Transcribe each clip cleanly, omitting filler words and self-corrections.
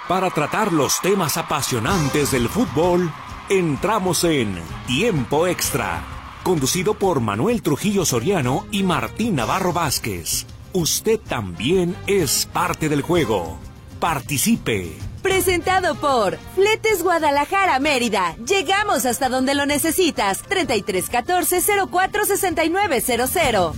Para tratar los temas apasionantes del fútbol, entramos en Tiempo Extra, conducido por Manuel Trujillo Soriano y Martín Navarro Vázquez. Usted también es parte del juego. Participe. Presentado por Fletes Guadalajara Mérida. Llegamos hasta donde lo necesitas. 3314-046900.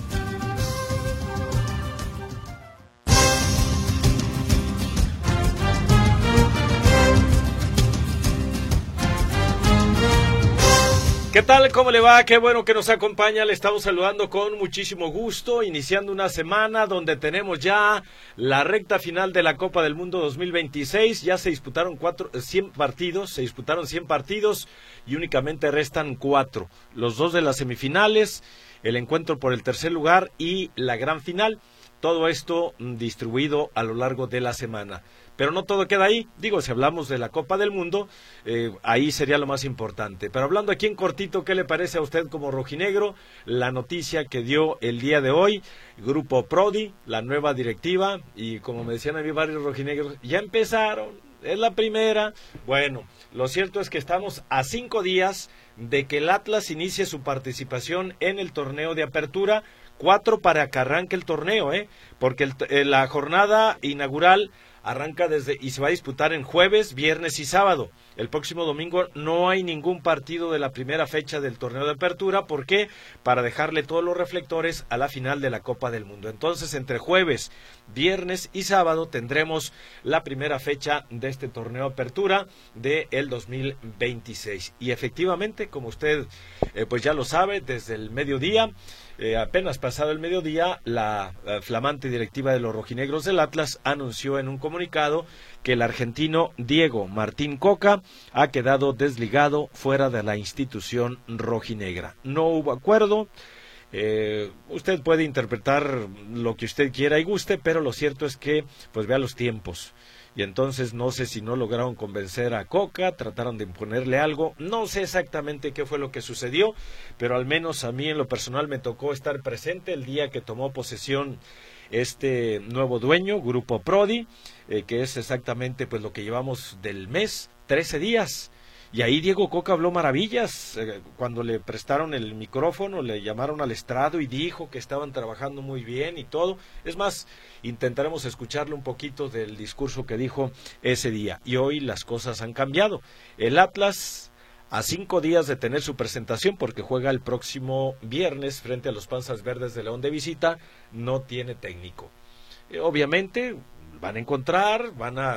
¿Qué tal? ¿Cómo le va? Qué bueno que nos acompaña. Le estamos saludando con muchísimo gusto, iniciando una semana donde tenemos ya la recta final de la Copa del Mundo 2026. Ya se disputaron 100 partidos y únicamente restan 4. Los 2 de las semifinales, el encuentro por el tercer lugar y la gran final. Todo esto distribuido a lo largo de la semana. Pero no todo queda ahí. Digo, si hablamos de la Copa del Mundo, ahí sería lo más importante. Pero hablando aquí en cortito, ¿qué le parece a usted como rojinegro la noticia que dio el día de hoy? Grupo Prodi, la nueva directiva, y como me decían a mí varios rojinegros, ya empezaron, es la primera. Bueno, lo cierto es que estamos a 5 días de que el Atlas inicie su participación en el torneo de apertura. 4 para que arranque el torneo, porque la jornada inaugural arranca y se va a disputar en jueves, viernes y sábado. El próximo domingo no hay ningún partido de la primera fecha del torneo de apertura. ¿Por qué? Para dejarle todos los reflectores a la final de la Copa del Mundo. Entonces, entre jueves, viernes y sábado tendremos la primera fecha de este torneo de apertura del 2026. Y efectivamente, como usted pues ya lo sabe, desde el mediodía, apenas pasado el mediodía, la flamante directiva de los rojinegros del Atlas anunció en un comunicado que el argentino Diego Martín Coca ha quedado desligado fuera de la institución rojinegra. No hubo acuerdo. Usted puede interpretar lo que usted quiera y guste, pero lo cierto es que pues vea los tiempos. Y entonces no sé si no lograron convencer a Coca, trataron de imponerle algo, no sé exactamente qué fue lo que sucedió, pero al menos a mí en lo personal me tocó estar presente el día que tomó posesión este nuevo dueño, Grupo Prodi, que es exactamente pues lo que llevamos del mes, 13 días. Y ahí Diego Coca habló maravillas, cuando le prestaron el micrófono, le llamaron al estrado y dijo que estaban trabajando muy bien y todo. Es más, intentaremos escucharle un poquito del discurso que dijo ese día. Y hoy las cosas han cambiado. El Atlas, a 5 días de tener su presentación, porque juega el próximo viernes frente a los Panzas Verdes de León de visita, no tiene técnico. Obviamente van a encontrar,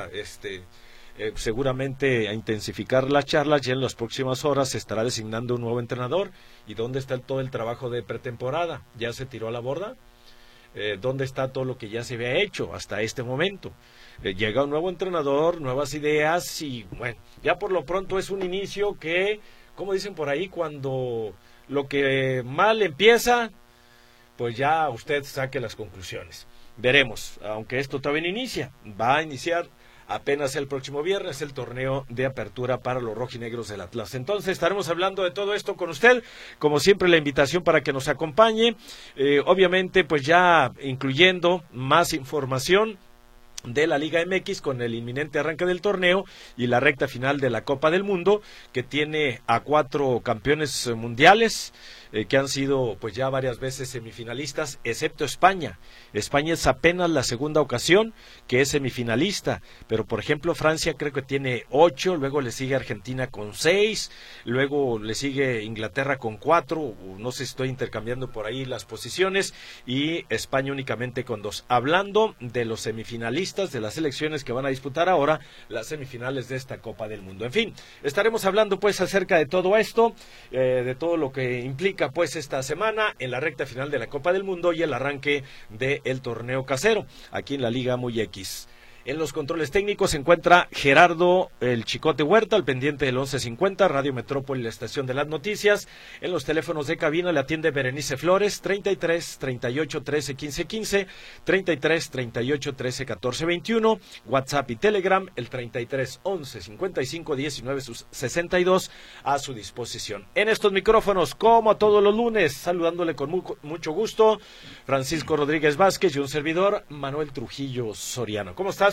seguramente a intensificar las charlas. Ya en las próximas horas se estará designando un nuevo entrenador. ¿Y dónde está todo el trabajo de pretemporada? ¿Ya se tiró a la borda? ¿Dónde está todo lo que ya se había hecho hasta este momento? Llega un nuevo entrenador, nuevas ideas y bueno, ya por lo pronto es un inicio que, como dicen por ahí, cuando lo que mal empieza, pues ya usted saque las conclusiones. Veremos, aunque esto todavía no inicia, va a iniciar apenas el próximo viernes el torneo de apertura para los rojinegros del Atlas. Entonces estaremos hablando de todo esto con usted, como siempre la invitación para que nos acompañe, obviamente pues ya incluyendo más información de la Liga MX con el inminente arranque del torneo y la recta final de la Copa del Mundo, que tiene a 4 campeones mundiales, que han sido pues ya varias veces semifinalistas, excepto España. España es apenas la segunda ocasión que es semifinalista, pero por ejemplo Francia creo que tiene 8, luego le sigue Argentina con 6, luego le sigue Inglaterra con 4, no sé si estoy intercambiando por ahí las posiciones, y España únicamente con 2. Hablando de los semifinalistas, de las selecciones que van a disputar ahora las semifinales de esta Copa del Mundo. En fin, estaremos hablando pues acerca de todo esto, de todo lo que implica pues esta semana en la recta final de la Copa del Mundo y el arranque del torneo casero aquí en la Liga Muy X. En los controles técnicos se encuentra Gerardo el Chicote Huerta, al pendiente del 1150, Radio Metrópoli, la estación de las noticias. En los teléfonos de cabina le atiende Berenice Flores, 33 38 13 15 15, 33 38 13 14 21, WhatsApp y Telegram, el 33 11 55 19 62 a su disposición. En estos micrófonos, como todos los lunes, saludándole con mucho gusto, Francisco Rodríguez Vázquez y un servidor, Manuel Trujillo Soriano. ¿Cómo estás,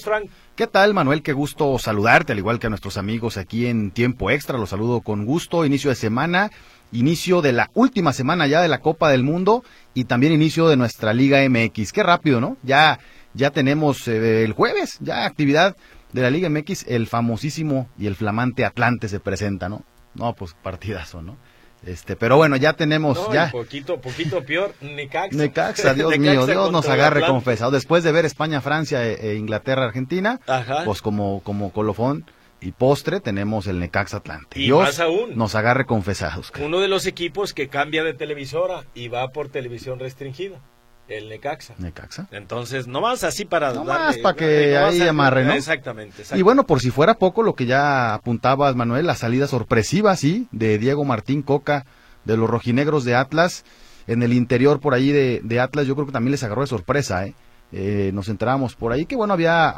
estás, Frank? ¿Qué tal, Manuel? Qué gusto saludarte, al igual que a nuestros amigos aquí en Tiempo Extra. Los saludo con gusto. Inicio de semana, inicio de la última semana ya de la Copa del Mundo y también inicio de nuestra Liga MX. Qué rápido, ¿no? Ya tenemos el jueves, ya actividad de la Liga MX. El famosísimo y el flamante Atlante se presenta, ¿no? No, pues partidazo, ¿no? Pero bueno, ya tenemos poquito peor, Necaxa, Dios mío, Dios nos agarre confesado. Después de ver España, Francia e Inglaterra, Argentina, pues como colofón y postre tenemos el Necaxa Atlante. Y Dios más aún, nos agarre confesados. Uno de los equipos que cambia de televisora y va por televisión restringida. El Necaxa. Entonces, nomás así para que ahí amarre, ¿no? Exactamente. Y bueno, por si fuera poco, lo que ya apuntabas, Manuel, la salida sorpresiva, sí, de Diego Martín Coca, de los rojinegros de Atlas, en el interior por ahí de Atlas, yo creo que también les agarró de sorpresa, nos enteramos por ahí que bueno, había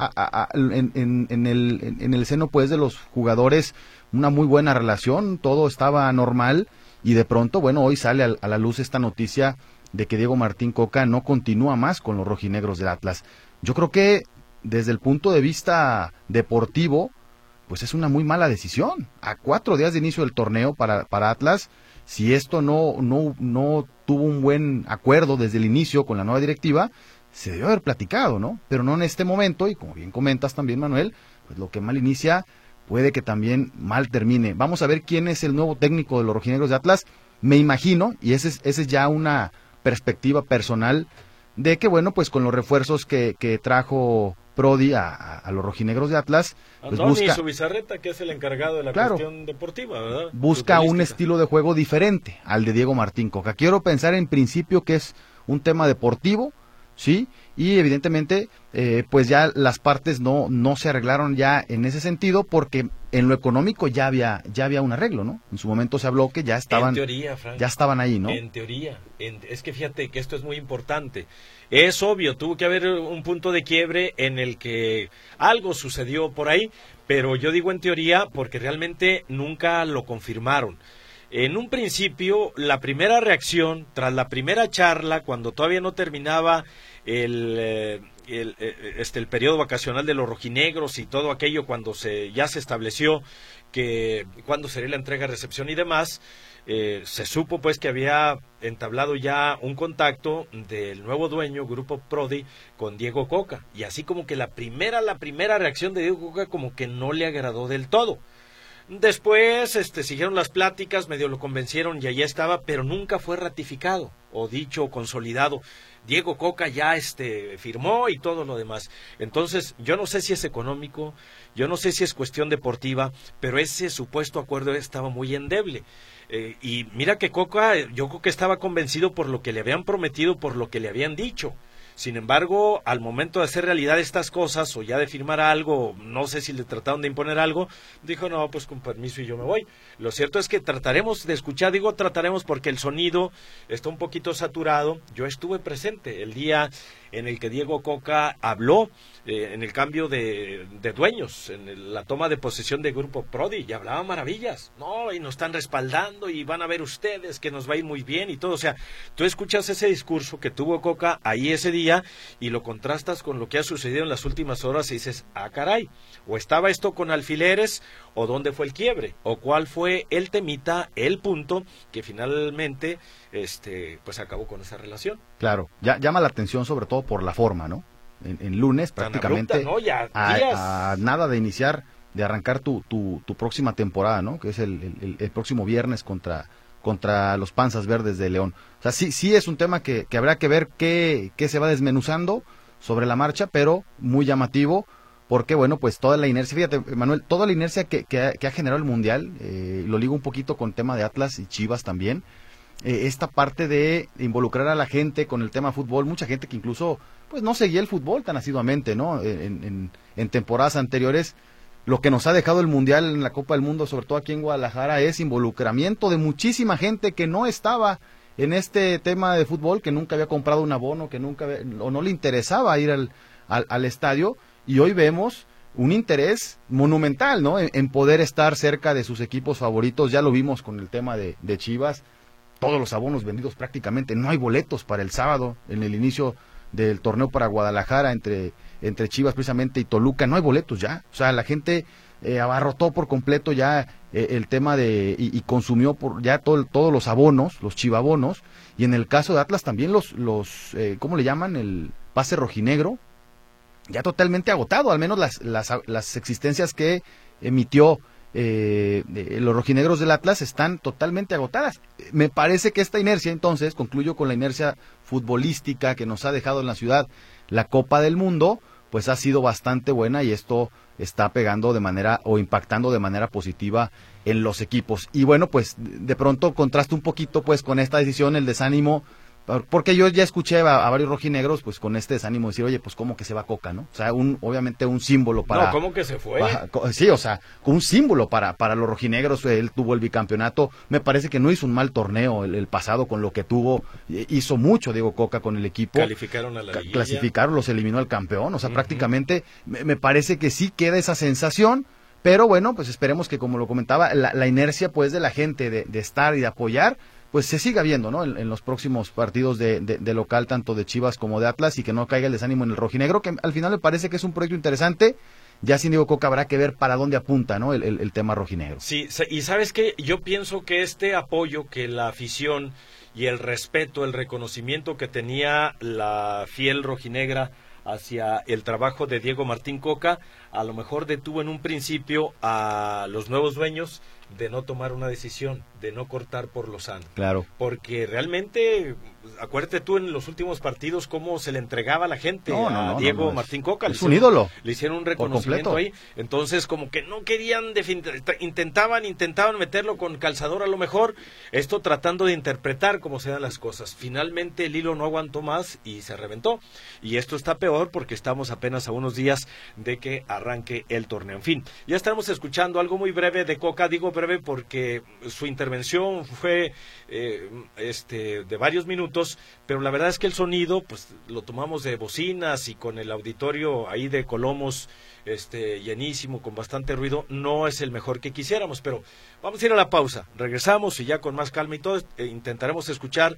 en el seno pues de los jugadores una muy buena relación, todo estaba normal, y de pronto, bueno, hoy sale a la luz esta noticia de que Diego Martín Coca no continúa más con los rojinegros del Atlas. Yo creo que desde el punto de vista deportivo, pues es una muy mala decisión. A 4 días de inicio del torneo para Atlas, si esto no tuvo un buen acuerdo desde el inicio con la nueva directiva, se debió haber platicado, ¿no? Pero no en este momento, y como bien comentas también, Manuel, pues lo que mal inicia puede que también mal termine. Vamos a ver quién es el nuevo técnico de los rojinegros de Atlas. Me imagino, y ese es ya una perspectiva personal, de que bueno, pues con los refuerzos que trajo Prodi a los rojinegros de Atlas, pues busca Subizarreta, que es el encargado de la cuestión deportiva, ¿verdad? Busca un estilo de juego diferente al de Diego Martín Coca. Quiero pensar en principio que es un tema deportivo, sí, y evidentemente pues ya las partes no se arreglaron ya en ese sentido, porque en lo económico ya había un arreglo, ¿no? En su momento se habló que ya estaban, en teoría, Frank, ya estaban ahí, ¿no? En teoría, es que fíjate que esto es muy importante. Es obvio, tuvo que haber un punto de quiebre en el que algo sucedió por ahí, pero yo digo en teoría porque realmente nunca lo confirmaron. En un principio, la primera reacción, tras la primera charla, cuando todavía no terminaba el periodo vacacional de los rojinegros y todo aquello, cuando ya se estableció que cuándo sería la entrega, recepción y demás, se supo pues que había entablado ya un contacto del nuevo dueño, Grupo Prodi, con Diego Coca, y así como que la primera reacción de Diego Coca como que no le agradó del todo. Después siguieron las pláticas, medio lo convencieron y allí estaba, pero nunca fue ratificado o dicho o consolidado. Diego Coca ya firmó y todo lo demás. Entonces, yo no sé si es económico, yo no sé si es cuestión deportiva, pero ese supuesto acuerdo estaba muy endeble. Y mira que Coca, yo creo que estaba convencido por lo que le habían prometido, por lo que le habían dicho. Sin embargo, al momento de hacer realidad estas cosas, o ya de firmar algo, no sé si le trataron de imponer algo, dijo, no, pues con permiso y yo me voy. Lo cierto es que trataremos de escuchar, digo trataremos porque el sonido está un poquito saturado. Yo estuve presente el día en el que Diego Coca habló en el cambio de dueños, en la toma de posesión de Grupo Prodi, y hablaba maravillas, no, y nos están respaldando y van a ver ustedes que nos va a ir muy bien y todo. O sea, tú escuchas ese discurso que tuvo Coca ahí ese día y lo contrastas con lo que ha sucedido en las últimas horas y dices, ah caray, o estaba esto con alfileres, o dónde fue el quiebre, o cuál fue el temita, el punto que finalmente pues acabó con esa relación. Claro, llama la atención sobre todo por la forma, ¿no? En lunes prácticamente abrupta, ¿no? Ya a nada de iniciar, de arrancar tu próxima temporada, ¿no? Que es el próximo viernes contra los Panzas Verdes de León. O sea, sí es un tema que habrá que ver qué se va desmenuzando sobre la marcha, pero muy llamativo, porque bueno, pues toda la inercia, fíjate Manuel, toda la inercia que ha generado el Mundial, lo ligo un poquito con el tema de Atlas y Chivas también, esta parte de involucrar a la gente con el tema fútbol, mucha gente que incluso pues no seguía el fútbol tan asiduamente, ¿no? En temporadas anteriores, lo que nos ha dejado el Mundial en la Copa del Mundo, sobre todo aquí en Guadalajara, es involucramiento de muchísima gente que no estaba en este tema de fútbol, que nunca había comprado un abono, que o no le interesaba ir al estadio, y hoy vemos un interés monumental, ¿no? En poder estar cerca de sus equipos favoritos. Ya lo vimos con el tema de Chivas, todos los abonos vendidos prácticamente, no hay boletos para el sábado, en el inicio del torneo para Guadalajara entre entre Chivas precisamente y Toluca, no hay boletos ya, o sea, la gente abarrotó por completo ya el tema de y consumió por ya todos los abonos, los chivabonos, y en el caso de Atlas también los ¿cómo le llaman? El pase rojinegro, ya totalmente agotado, al menos las existencias que emitió los rojinegros del Atlas están totalmente agotadas. Me parece que esta inercia, entonces, concluyo con la inercia futbolística que nos ha dejado en la ciudad la Copa del Mundo, pues ha sido bastante buena y esto está pegando de manera o impactando de manera positiva en los equipos. Y bueno, pues de pronto contrasta un poquito pues con esta decisión, el desánimo, porque yo ya escuché a varios rojinegros pues con este desánimo decir, oye, pues cómo que se va Coca, ¿no? O sea, obviamente un símbolo para... No, ¿cómo que se fue? Sí, o sea, un símbolo para los rojinegros. Él tuvo el bicampeonato, me parece que no hizo un mal torneo el pasado con lo que tuvo, hizo mucho Diego Coca con el equipo. Calificaron a la liguilla. Clasificaron, los eliminó al campeón, o sea, prácticamente me parece que sí queda esa sensación, pero bueno, pues esperemos que, como lo comentaba, la inercia pues de la gente de estar y de apoyar, pues se siga viendo, ¿no? En los próximos partidos de local, tanto de Chivas como de Atlas, y que no caiga el desánimo en el rojinegro, que al final me parece que es un proyecto interesante. Ya sin Diego Coca habrá que ver para dónde apunta, ¿no? El tema rojinegro. Sí, y ¿sabes qué? Yo pienso que este apoyo que la afición y el respeto, el reconocimiento que tenía la fiel rojinegra hacia el trabajo de Diego Martín Coca, a lo mejor detuvo en un principio a los nuevos dueños de no tomar una decisión, de no cortar por lo sano. Claro. Porque realmente, acuérdate tú en los últimos partidos cómo se le entregaba a la gente a Diego Martín Coca. Es un ídolo. Le hicieron un reconocimiento ahí. Entonces, como que no querían, intentaban meterlo con calzador a lo mejor, esto tratando de interpretar cómo se dan las cosas. Finalmente el hilo no aguantó más y se reventó. Y esto está peor porque estamos apenas a unos días de que arranque el torneo. En fin, ya estamos escuchando algo muy breve de Coca. Digo breve porque su intervención fue de varios minutos, pero la verdad es que el sonido pues lo tomamos de bocinas y con el auditorio ahí de Colomos llenísimo, con bastante ruido, no es el mejor que quisiéramos, pero vamos a ir a la pausa, regresamos y ya con más calma y todo intentaremos escuchar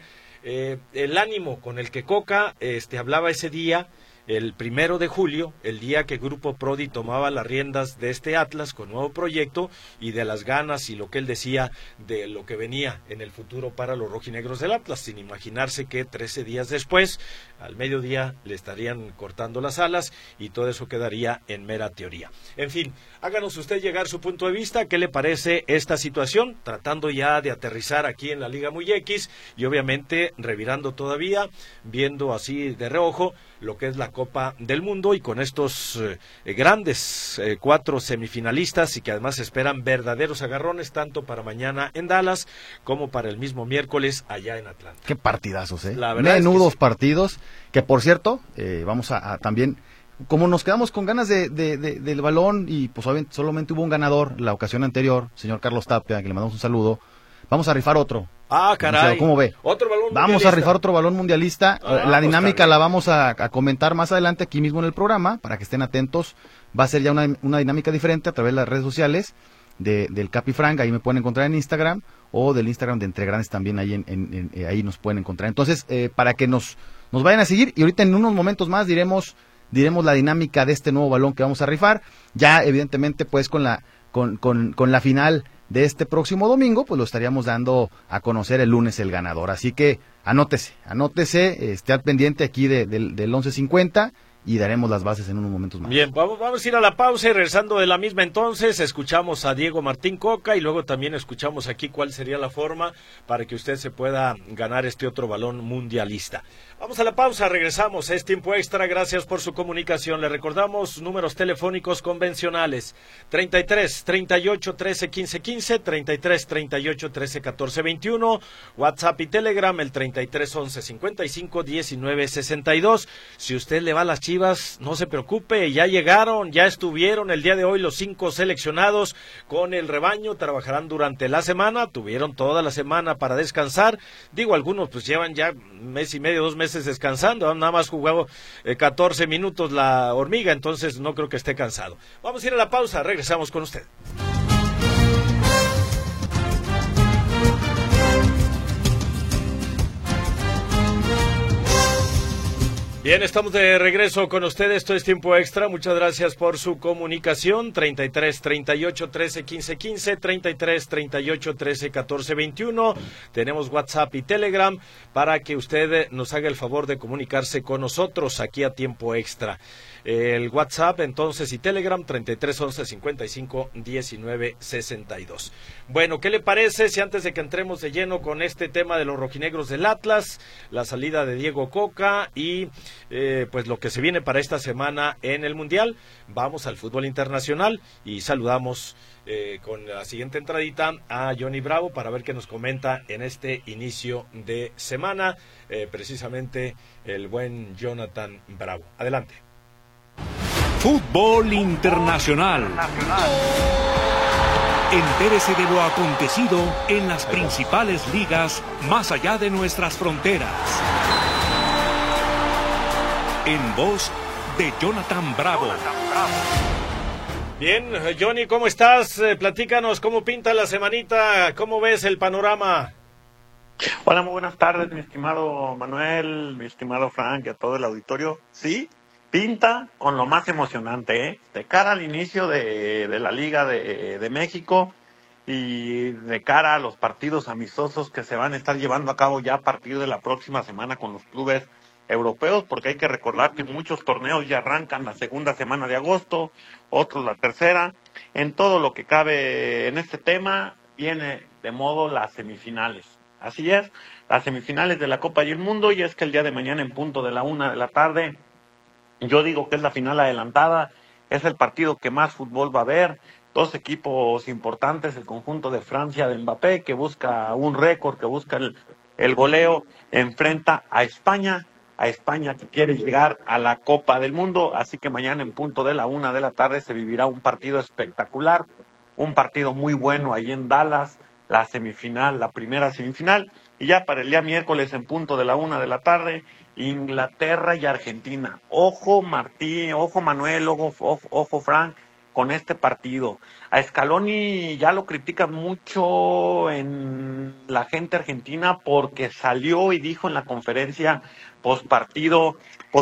el ánimo con el que Coca hablaba ese día, el 1 de julio, el día que Grupo Prodi tomaba las riendas de este Atlas con nuevo proyecto y de las ganas y lo que él decía de lo que venía en el futuro para los rojinegros del Atlas, sin imaginarse que 13 días después, al mediodía, le estarían cortando las alas y todo eso quedaría en mera teoría. En fin, háganos usted llegar su punto de vista, ¿qué le parece esta situación? Tratando ya de aterrizar aquí en la Liga Muy X y obviamente revirando todavía, viendo así de reojo lo que es la Copa del Mundo y con estos grandes 4 semifinalistas y que además esperan verdaderos agarrones tanto para mañana en Dallas como para el mismo miércoles allá en Atlanta. Qué partidazos, La verdad menudos es que sí. Partidos, que por cierto, vamos a también, como nos quedamos con ganas del balón y pues solamente hubo un ganador la ocasión anterior, señor Carlos Tapia, que le mandamos un saludo, vamos a rifar otro. Ah, caray. ¿Cómo ve? Otro balón Vamos mundialista. a rifar otro balón mundialista. La dinámica la vamos a comentar más adelante aquí mismo en el programa, para que estén atentos. Va a ser ya una dinámica diferente a través de las redes sociales del Capi Frank, ahí me pueden encontrar en Instagram, o del Instagram de Entre Grandes también, ahí ahí nos pueden encontrar. Entonces, para que nos vayan a seguir, y ahorita en unos momentos más diremos la dinámica de este nuevo balón que vamos a rifar. Ya, evidentemente, pues con la final de este próximo domingo, pues lo estaríamos dando a conocer el lunes el ganador. Así que anótese, esté al pendiente aquí del 11:50 y daremos las bases en unos momentos más. Bien, vamos a ir a la pausa y regresando de la misma entonces, escuchamos a Diego Martín Coca y luego también escuchamos aquí cuál sería la forma para que usted se pueda ganar este otro balón mundialista. Vamos a la pausa, regresamos, es tiempo extra, gracias por su comunicación. Le recordamos números telefónicos convencionales, 33 38 13 15 15, 33 38 13 14 21, WhatsApp y Telegram el 33 11 55 19 62. Si usted le va a las Chivas, no se preocupe, ya llegaron, ya estuvieron el día de hoy los 5 seleccionados con el rebaño, trabajarán durante la semana, tuvieron toda la semana para descansar, digo, algunos pues llevan ya mes y medio, 2 meses descansando, nada más jugado 14 minutos la hormiga, entonces no creo que esté cansado. Vamos a ir a la pausa, regresamos con usted. Bien, estamos de regreso con ustedes. Esto es Tiempo Extra. Muchas gracias por su comunicación. 33 38 13 15 15, 33 38 13 14 21. Tenemos WhatsApp y Telegram para que usted nos haga el favor de comunicarse con nosotros aquí a Tiempo Extra. El WhatsApp entonces y Telegram 33 11 55 19 62. Bueno, ¿qué le parece si antes de que entremos de lleno con este tema de los rojinegros del Atlas, la salida de Diego Coca y pues lo que se viene para esta semana en el Mundial, vamos al fútbol internacional y saludamos con la siguiente entradita a Johnny Bravo para ver qué nos comenta en este inicio de semana, precisamente el buen Jonathan Bravo. Adelante. Fútbol internacional. Entérese de lo acontecido en las principales ligas más allá de nuestras fronteras. En voz de Jonathan Bravo. Bien, Johnny, ¿cómo estás? Platícanos cómo pinta la semanita, cómo ves el panorama. Hola, muy buenas tardes, mi estimado Manuel, mi estimado Frank y a todo el auditorio. Sí, pinta con lo más emocionante, ¿eh? De cara al inicio de la Liga de México y de cara a los partidos amistosos que se van a estar llevando a cabo ya a partir de la próxima semana con los clubes europeos, porque hay que recordar que muchos torneos ya arrancan la segunda semana de agosto, otros la tercera. En todo lo que cabe en este tema, viene de modo las semifinales. Así es, las semifinales de la Copa y el Mundo, y es que el día de mañana en punto de la 1 de la tarde, yo digo que es la final adelantada, es el partido que más fútbol va a haber, dos equipos importantes, el conjunto de Francia de Mbappé, que busca un récord, que busca el goleo, enfrenta a España que quiere llegar a la Copa del Mundo, así que mañana en punto de la 1 de la tarde se vivirá un partido espectacular, un partido muy bueno ahí en Dallas, la semifinal, la primera semifinal, y ya para el día miércoles en punto de la 1 de la tarde, Inglaterra y Argentina. Ojo Martí, ojo Manuel, ojo Frank, con este partido. A Scaloni ya lo critican mucho en la gente argentina porque salió y dijo en la conferencia postpartido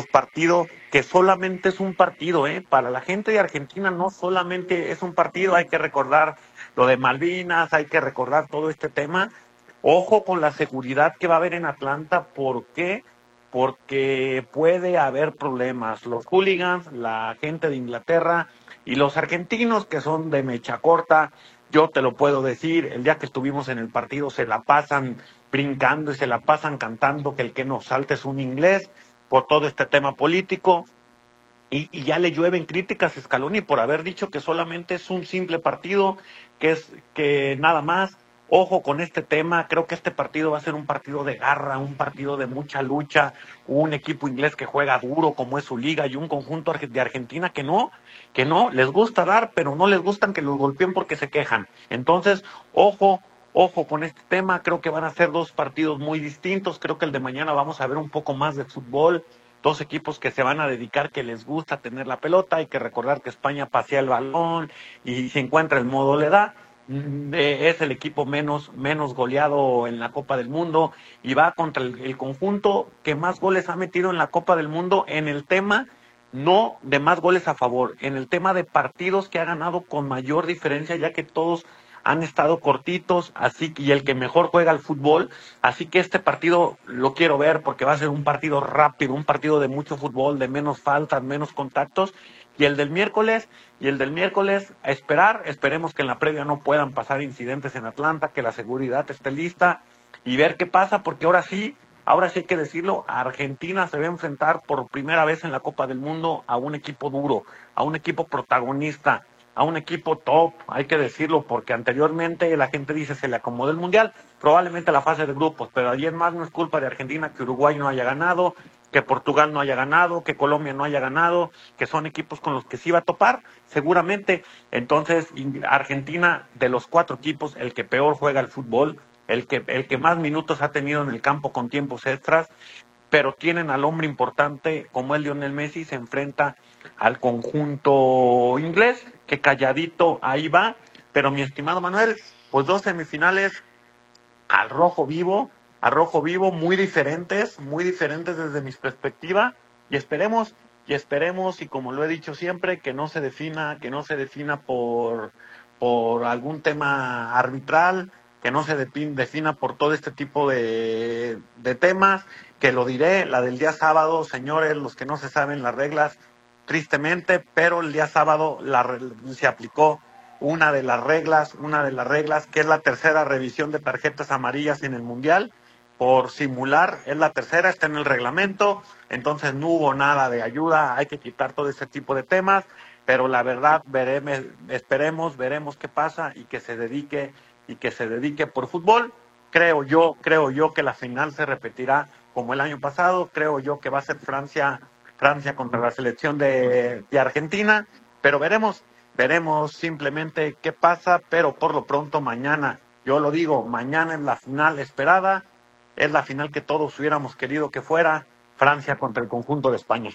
que solamente es un partido, para la gente de Argentina no solamente es un partido, hay que recordar lo de Malvinas, hay que recordar todo este tema. Ojo con la seguridad que va a haber en Atlanta, ¿por qué? Porque puede haber problemas. Los hooligans, la gente de Inglaterra y los argentinos que son de mecha corta, yo te lo puedo decir, el día que estuvimos en el partido se la pasan brincando y se la pasan cantando que el que nos salte es un inglés por todo este tema político. Y ya le llueven críticas a Scaloni por haber dicho que solamente es un simple partido, que nada más. Ojo con este tema, creo que este partido va a ser un partido de garra, un partido de mucha lucha, un equipo inglés que juega duro como es su liga y un conjunto de Argentina que no, les gusta dar, pero no les gustan que los golpeen porque se quejan. Entonces, ojo con este tema, creo que van a ser dos partidos muy distintos, creo que el de mañana vamos a ver un poco más de fútbol, dos equipos que se van a dedicar, que les gusta tener la pelota, hay que recordar que España pasea el balón y se encuentra el modo le da. Es el equipo menos goleado en la Copa del Mundo y va contra el conjunto que más goles ha metido en la Copa del Mundo en el tema no de más goles a favor, en el tema de partidos que ha ganado con mayor diferencia, ya que todos han estado cortitos, así que y el que mejor juega al fútbol, así que este partido lo quiero ver porque va a ser un partido rápido, un partido de mucho fútbol, de menos faltas, menos contactos. Y el del miércoles a esperar, esperemos que en la previa no puedan pasar incidentes en Atlanta, que la seguridad esté lista y ver qué pasa, porque ahora sí hay que decirlo, Argentina se va a enfrentar por primera vez en la Copa del Mundo a un equipo duro, a un equipo protagonista, a un equipo top, hay que decirlo, porque anteriormente la gente dice se le acomodó el Mundial, probablemente la fase de grupos, pero ayer más no es culpa de Argentina que Uruguay no haya ganado, que Portugal no haya ganado, que Colombia no haya ganado, que son equipos con los que sí va a topar, seguramente. Entonces, Argentina, de los 4 equipos, el que peor juega el fútbol, el que más minutos ha tenido en el campo con tiempos extras, pero tienen al hombre importante, como es Lionel Messi, se enfrenta al conjunto inglés, que calladito ahí va, pero mi estimado Manuel, pues 2 semifinales al rojo vivo, muy diferentes desde mi perspectiva, y esperemos, y como lo he dicho siempre, que no se defina por algún tema arbitral, que no se defina por todo este tipo de temas, que lo diré, la del día sábado, señores, los que no se saben las reglas, tristemente, pero el día sábado se aplicó una de las reglas, que es la tercera revisión de tarjetas amarillas en el Mundial, por simular, es la tercera, está en el reglamento, entonces no hubo nada de ayuda, hay que quitar todo ese tipo de temas, pero la verdad, veremos qué pasa y que se dedique por fútbol. Creo yo que la final se repetirá como el año pasado, creo yo que va a ser Francia contra la selección de Argentina, pero veremos simplemente qué pasa, pero por lo pronto mañana, yo lo digo, mañana es la final esperada, es la final que todos hubiéramos querido que fuera, Francia contra el conjunto de España.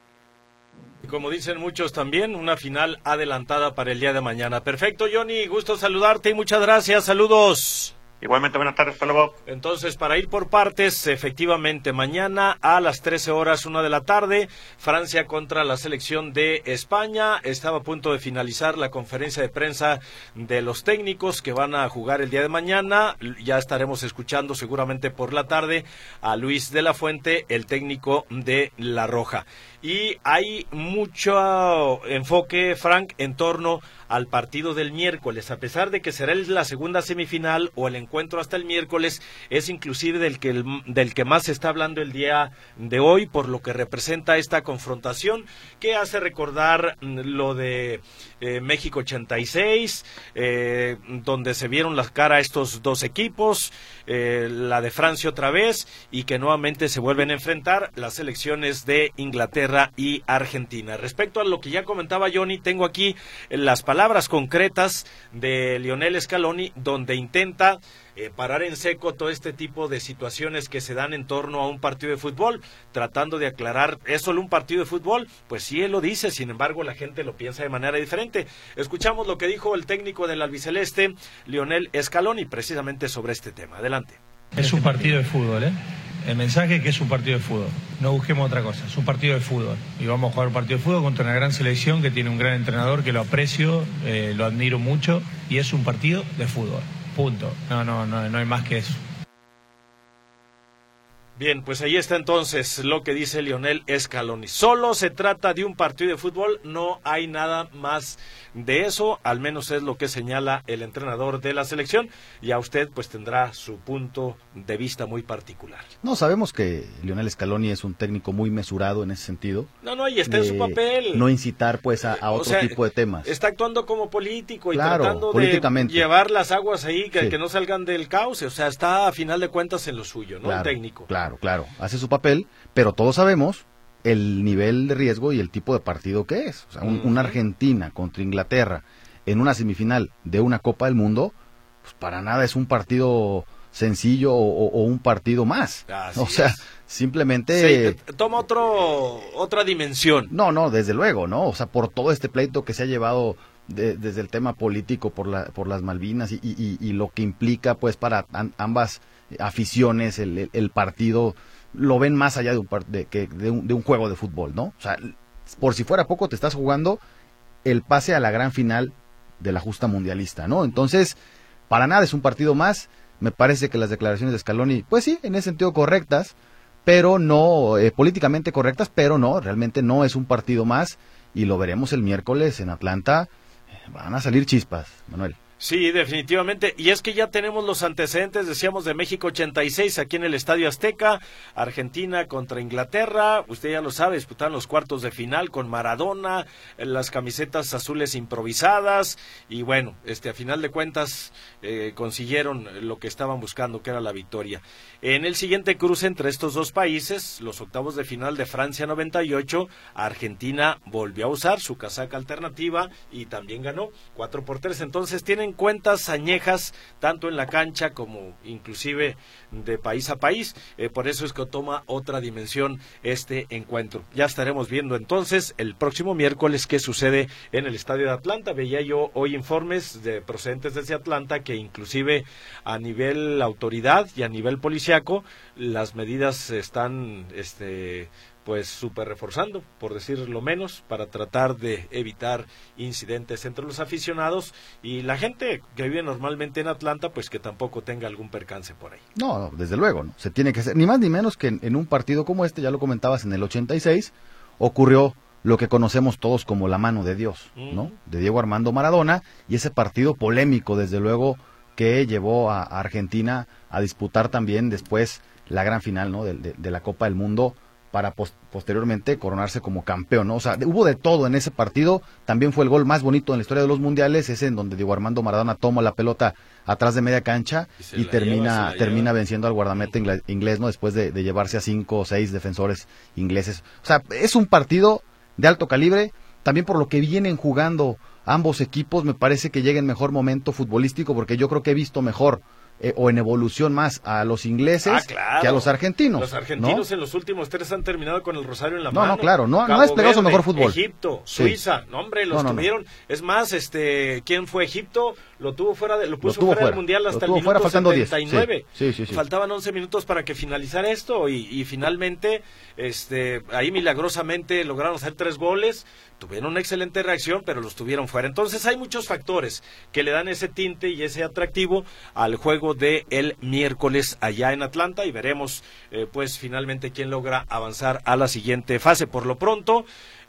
Y como dicen muchos también, una final adelantada para el día de mañana. Perfecto, Johnny, gusto saludarte y muchas gracias, saludos. Igualmente, buenas tardes, hasta luego. Entonces, para ir por partes, efectivamente, mañana a las 13 horas, 1 de la tarde, Francia contra la selección de España. Estaba a punto de finalizar la conferencia de prensa de los técnicos que van a jugar el día de mañana. Ya estaremos escuchando seguramente por la tarde a Luis de la Fuente, el técnico de La Roja. Y hay mucho enfoque, Frank, en torno al partido del miércoles, a pesar de que será la segunda semifinal o el encuentro hasta el miércoles, es inclusive del que más se está hablando el día de hoy, por lo que representa esta confrontación, que hace recordar lo de México 86, donde se vieron las caras estos dos equipos, la de Francia otra vez, y que nuevamente se vuelven a enfrentar las selecciones de Inglaterra y Argentina. Respecto a lo que ya comentaba Johnny, tengo aquí las palabras concretas de Lionel Scaloni, donde intenta parar en seco todo este tipo de situaciones que se dan en torno a un partido de fútbol, tratando de aclarar, ¿es solo un partido de fútbol? Pues sí, él lo dice, sin embargo la gente lo piensa de manera diferente. Escuchamos lo que dijo el técnico del albiceleste, Lionel Scaloni, precisamente sobre este tema. Adelante. Es un partido de fútbol, El mensaje es que es un partido de fútbol. No busquemos otra cosa, es un partido de fútbol. Y vamos a jugar un partido de fútbol contra una gran selección que tiene un gran entrenador que lo aprecio, lo admiro mucho, y es un partido de fútbol. Punto. No hay más que eso. Bien, pues ahí está entonces lo que dice Lionel Scaloni. Solo se trata de un partido de fútbol, no hay nada más de eso, al menos es lo que señala el entrenador de la selección, y a usted pues tendrá su punto de vista muy particular. No, sabemos que Lionel Scaloni es un técnico muy mesurado en ese sentido. No, y está en su papel. No incitar pues a otro tipo de temas. Está actuando como político y claro, tratando de llevar las aguas ahí, que no salgan del cauce, o sea, está a final de cuentas en lo suyo, ¿no? Claro, el técnico. Claro, hace su papel, pero todos sabemos el nivel de riesgo y el tipo de partido que es. O sea, una Argentina contra Inglaterra en una semifinal de una Copa del Mundo, pues para nada es un partido sencillo o un partido más. Simplemente... Sí, toma otra dimensión. No, desde luego, ¿no? O sea, por todo este pleito que se ha llevado desde el tema político por las Malvinas y lo que implica pues para ambas aficiones, el partido lo ven más allá de un juego de fútbol, ¿no? O sea, por si fuera poco te estás jugando el pase a la gran final de la justa mundialista, ¿no? Entonces, para nada es un partido más. Me parece que las declaraciones de Scaloni, pues sí, en ese sentido correctas, pero no, políticamente correctas, pero no, realmente no es un partido más, y lo veremos el miércoles en Atlanta. Van a salir chispas, Manuel. Sí, definitivamente, y es que ya tenemos los antecedentes, decíamos, de México 86 aquí en el Estadio Azteca, Argentina contra Inglaterra, usted ya lo sabe, disputaron los cuartos de final con Maradona, las camisetas azules improvisadas, y bueno, a final de cuentas consiguieron lo que estaban buscando, que era la victoria. En el siguiente cruce entre estos dos países, los octavos de final de Francia 98, Argentina volvió a usar su casaca alternativa y también ganó 4-3, entonces tienen cuentas añejas tanto en la cancha como inclusive de país a país, por eso es que toma otra dimensión este encuentro. Ya estaremos viendo entonces el próximo miércoles qué sucede en el estadio de Atlanta. Veía yo hoy informes procedentes desde Atlanta que inclusive a nivel autoridad y a nivel policiaco las medidas están pues súper reforzando, por decir lo menos, para tratar de evitar incidentes entre los aficionados y la gente que vive normalmente en Atlanta, pues que tampoco tenga algún percance por ahí. No, desde luego, ¿no? Se tiene que hacer, ni más ni menos que en un partido como este, ya lo comentabas, en el 86, ocurrió lo que conocemos todos como la mano de Dios, ¿no? De Diego Armando Maradona, y ese partido polémico, desde luego, que llevó a Argentina a disputar también después la gran final, ¿no? de la Copa del Mundo, para posteriormente coronarse como campeón, ¿no? O sea, hubo de todo en ese partido. También fue el gol más bonito en la historia de los mundiales, ese en donde Diego Armando Maradona toma la pelota atrás de media cancha y termina venciendo al guardameta inglés, ¿no? Después de llevarse a 5 o 6 defensores ingleses. O sea, es un partido de alto calibre, también por lo que vienen jugando ambos equipos. Me parece que llega en mejor momento futbolístico, porque yo creo que he visto mejor o en evolución más a los ingleses claro, que a los argentinos. Los argentinos, ¿no? En los últimos 3 han terminado con el rosario en la mano. No, claro, no ha desplegado su mejor fútbol. Egipto, Suiza, no hombre, los tuvieron. Es más, ¿quién fue Egipto? Lo puso fuera del Mundial hasta el minuto 79. Sí. Faltaban 11 minutos para que finalizara esto y finalmente, ahí milagrosamente lograron hacer 3 goles. Tuvieron una excelente reacción, pero los tuvieron fuera. Entonces hay muchos factores que le dan ese tinte y ese atractivo al juego de el miércoles allá en Atlanta, y veremos pues finalmente quién logra avanzar a la siguiente fase. Por lo pronto,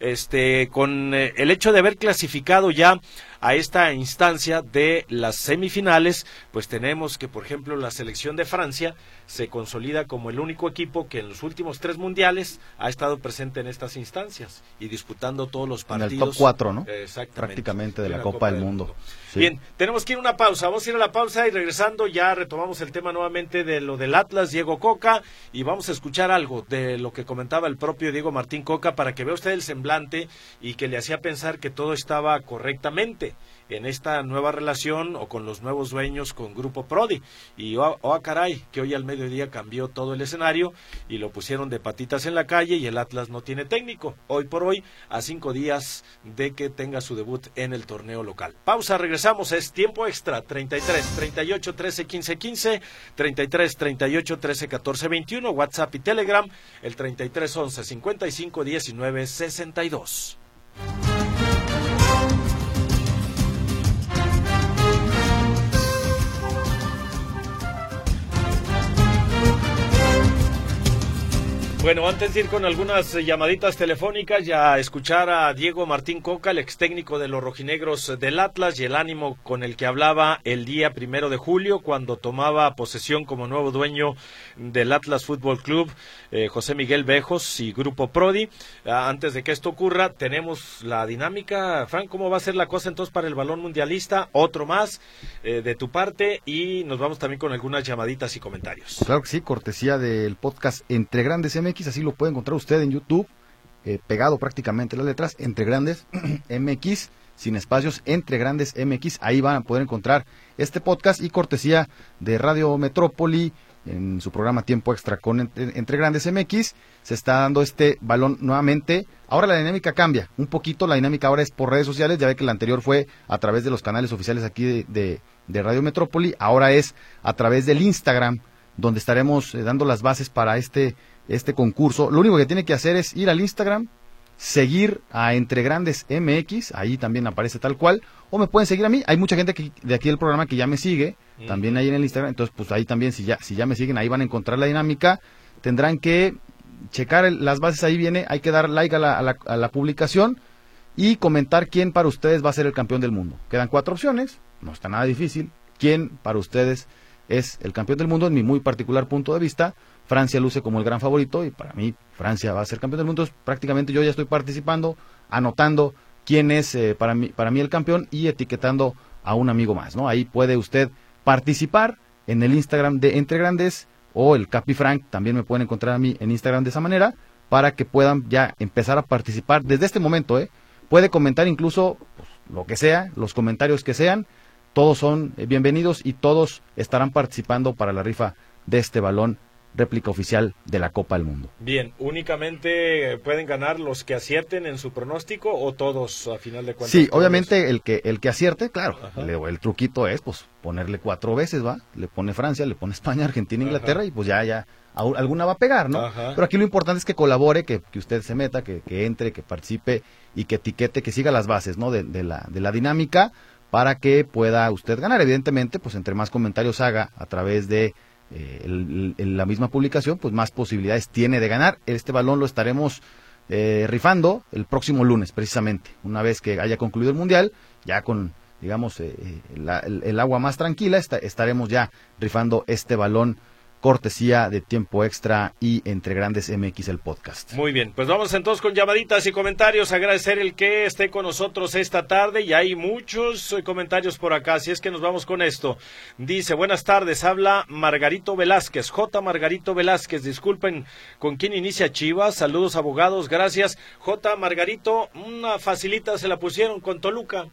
con el hecho de haber clasificado ya a esta instancia de las semifinales, pues tenemos que, por ejemplo, la selección de Francia se consolida como el único equipo que en los últimos 3 mundiales ha estado presente en estas instancias y disputando todos los partidos. En el top 4, ¿no? Exactamente. Prácticamente de la Copa del Mundo. Sí. Bien, tenemos que ir a una pausa. Vamos a ir a la pausa y regresando ya retomamos el tema nuevamente de lo del Atlas, Diego Coca, y vamos a escuchar algo de lo que comentaba el propio Diego Martín Coca para que vea usted el semblante y que le hacía pensar que todo estaba correctamente en esta nueva relación o con los nuevos dueños con Grupo Prodi. Y caray, que hoy al mediodía cambió todo el escenario y lo pusieron de patitas en la calle y el Atlas no tiene técnico. Hoy por hoy, a 5 días de que tenga su debut en el torneo local. Pausa, regresamos, es tiempo extra. 33 38 13 15 15, 33 38 13 14 21, WhatsApp y Telegram, el 33 11 55 19 62. Bueno, antes de ir con algunas llamaditas telefónicas y a escuchar a Diego Martín Coca, el ex técnico de los rojinegros del Atlas, y el ánimo con el que hablaba el día 1 de julio, cuando tomaba posesión como nuevo dueño del Atlas Fútbol Club, José Miguel Bejos y Grupo Prodi. Antes de que esto ocurra, tenemos la dinámica. Frank, ¿cómo va a ser la cosa entonces para el balón mundialista? Otro más de tu parte, y nos vamos también con algunas llamaditas y comentarios. Claro que sí, cortesía del podcast Entre Grandes MX. Así lo puede encontrar usted en YouTube, pegado prácticamente las letras, Entre Grandes MX, sin espacios, Entre Grandes MX. Ahí van a poder encontrar este podcast, y cortesía de Radio Metrópoli, en su programa Tiempo Extra con Entre Grandes MX, se está dando este balón nuevamente. Ahora la dinámica cambia un poquito, la dinámica ahora es por redes sociales. Ya ve que la anterior fue a través de los canales oficiales aquí de Radio Metrópoli, ahora es a través del Instagram, donde estaremos dando las bases para este concurso. Lo único que tiene que hacer es ir al Instagram, seguir a Entre Grandes MX, ahí también aparece tal cual, o me pueden seguir a mí. Hay mucha gente de aquí del programa que ya me sigue, también ahí en el Instagram. Entonces pues ahí también, si ya me siguen, ahí van a encontrar la dinámica. Tendrán que checar las bases, ahí viene, hay que dar like a la publicación y comentar quién para ustedes va a ser el campeón del mundo. Quedan 4 opciones, no está nada difícil. ¿Quién para ustedes es el campeón del mundo? En mi muy particular punto de vista, Francia luce como el gran favorito, y para mí Francia va a ser campeón del mundo. Prácticamente yo ya estoy participando, anotando quién es para mí el campeón y etiquetando a un amigo más, ¿no? Ahí puede usted participar en el Instagram de Entre Grandes, o el Capi Frank, también me pueden encontrar a mí en Instagram de esa manera, para que puedan ya empezar a participar desde este momento. Puede comentar incluso pues, lo que sea, los comentarios que sean, todos son bienvenidos y todos estarán participando para la rifa de este balón réplica oficial de la Copa del Mundo. Bien, ¿únicamente pueden ganar los que acierten en su pronóstico o todos a final de cuentas? Sí, obviamente el que acierte, claro. El truquito es pues ponerle 4 veces, ¿va? Le pone Francia, le pone España, Argentina, Inglaterra, y pues ya alguna va a pegar, ¿no? Ajá. Pero aquí lo importante es que colabore, que usted se meta, que entre, que participe y que etiquete, que siga las bases, ¿no? De la dinámica para que pueda usted ganar. Evidentemente, pues entre más comentarios haga a través de la misma publicación, pues más posibilidades tiene de ganar. Este balón lo estaremos rifando el próximo lunes, precisamente, una vez que haya concluido el Mundial, ya con, digamos, el agua más tranquila, estaremos ya rifando este balón cortesía de Tiempo Extra y Entre Grandes MX, el podcast. Muy bien, pues vamos entonces con llamaditas y comentarios. Agradecer el que esté con nosotros esta tarde, y hay muchos comentarios por acá, así es que nos vamos con esto. Dice, buenas tardes, habla Margarito Velázquez, J. Margarito Velázquez, disculpen, ¿con quién inicia Chivas? Saludos, abogados, gracias. J. Margarito, una facilita se la pusieron con Toluca.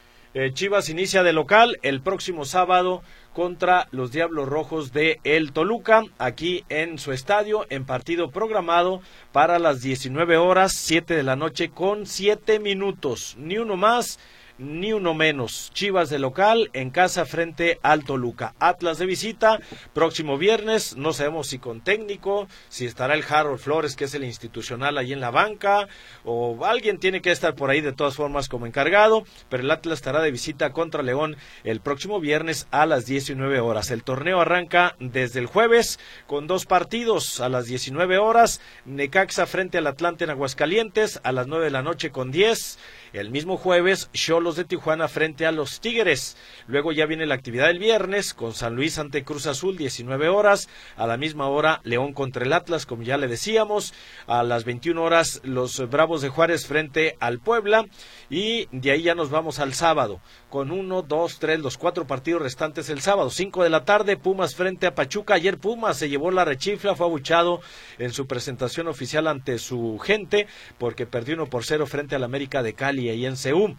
Chivas inicia de local el próximo sábado contra los Diablos Rojos de el Toluca, aquí en su estadio, en partido programado para las 19 horas, 7 de la noche con 7 minutos, ni uno más ni uno menos. Chivas de local en casa frente al Toluca. Atlas de visita próximo viernes, no sabemos si con técnico, si estará el Harold Flores, que es el institucional ahí en la banca, o alguien tiene que estar por ahí de todas formas como encargado, pero el Atlas estará de visita contra León el próximo viernes a las 19 horas. El torneo arranca desde el jueves con 2 partidos a las 19 horas, Necaxa frente al Atlante en Aguascalientes a las 9 de la noche con 10. El mismo jueves, Xolos de Tijuana frente a los Tigres. Luego ya viene la actividad del viernes con San Luis ante Cruz Azul, 19 horas. A la misma hora, León contra el Atlas, como ya le decíamos. A las 21 horas, los Bravos de Juárez frente al Puebla. Y de ahí ya nos vamos al sábado, con 1, 2, 3, los 4 partidos restantes el sábado. 5 de la tarde, Pumas frente a Pachuca. Ayer Pumas se llevó la rechifla, fue abuchado en su presentación oficial ante su gente, porque perdió 1-0 frente al América de Cali ahí en CU.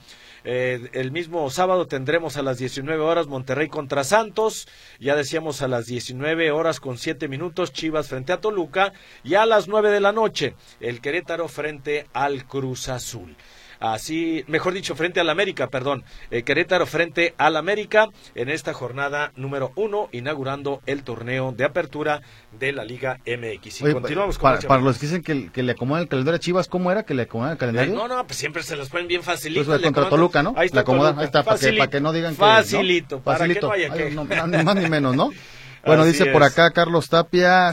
El mismo sábado tendremos a las 19 horas Monterrey contra Santos, ya decíamos a las 19 horas con 7 minutos Chivas frente a Toluca, y a las 9 de la noche el Querétaro frente al Cruz Azul. Así, mejor dicho, frente al América, perdón, Querétaro frente al América en esta jornada número 1, inaugurando el torneo de apertura de la Liga MX. Y oye, continuamos con para los que dicen que le acomodan el calendario a Chivas, ¿cómo era que le acomodan el calendario? No, pues siempre se las ponen bien facilito. Pues contra Toluca, ¿no? Ahí está, le acomodan, Toluca. ahí está, para que no digan facilito, que... ¿no? para facilito, que no haya que... no, ni más ni menos, ¿no? Bueno, dice por acá Carlos Tapia,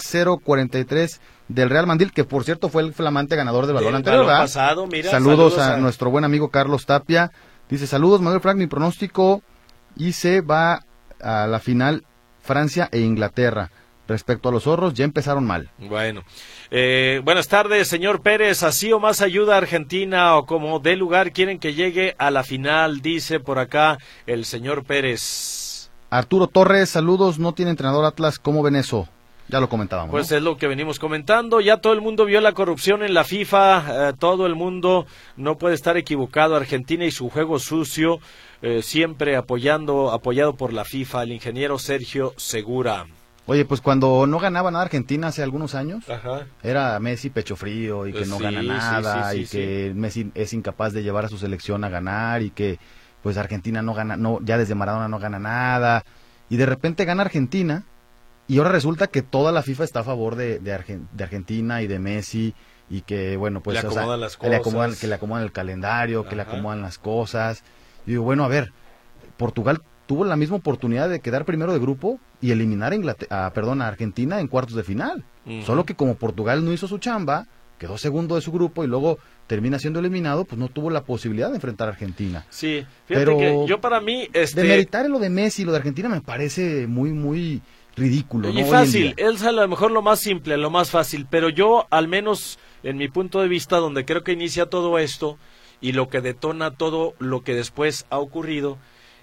0.43 del Real Mandil, que por cierto fue el flamante ganador del balón anterior, ¿verdad? Pasado, mira, saludos a nuestro buen amigo Carlos Tapia. Dice, saludos Manuel Frank, mi pronóstico, y se va a la final Francia e Inglaterra. Respecto a los zorros, ya empezaron mal. Bueno, buenas tardes, señor Pérez. ¿Así o más ayuda a Argentina o como de lugar quieren que llegue a la final? Dice por acá el señor Pérez. Arturo Torres, saludos, no tiene entrenador Atlas, ¿cómo ven eso? Ya lo comentábamos. Pues ¿no? es lo que venimos comentando, ya todo el mundo vio la corrupción en la FIFA, todo el mundo no puede estar equivocado. Argentina y su juego sucio, siempre apoyado por la FIFA, el ingeniero Sergio Segura. Oye, pues cuando no ganaba nada Argentina hace algunos años, ajá, era Messi pecho frío y que no gana nada, y que Messi es incapaz de llevar a su selección a ganar, y que pues Argentina no gana, ya desde Maradona no gana nada, y de repente gana Argentina, y ahora resulta que toda la FIFA está a favor de Argentina y de Messi, y que bueno, pues le acomodan las cosas, que le acomodan el calendario, que le acomodan las cosas. Y digo, bueno, a ver, Portugal tuvo la misma oportunidad de quedar primero de grupo y eliminar a Argentina en cuartos de final. Solo que como Portugal no hizo su chamba, quedó segundo de su grupo y luego termina siendo eliminado, pues no tuvo la posibilidad de enfrentar a Argentina. Sí, fíjate que yo para mí... Demeritar lo de Messi y lo de Argentina me parece muy, muy ridículo. Y ¿no? fácil, es a lo mejor lo más simple, lo más fácil, pero yo, al menos en mi punto de vista, donde creo que inicia todo esto y lo que detona todo lo que después ha ocurrido,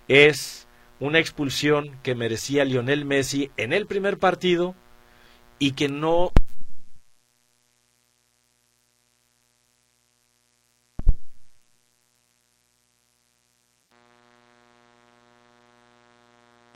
es una expulsión que merecía Lionel Messi en el primer partido y que no...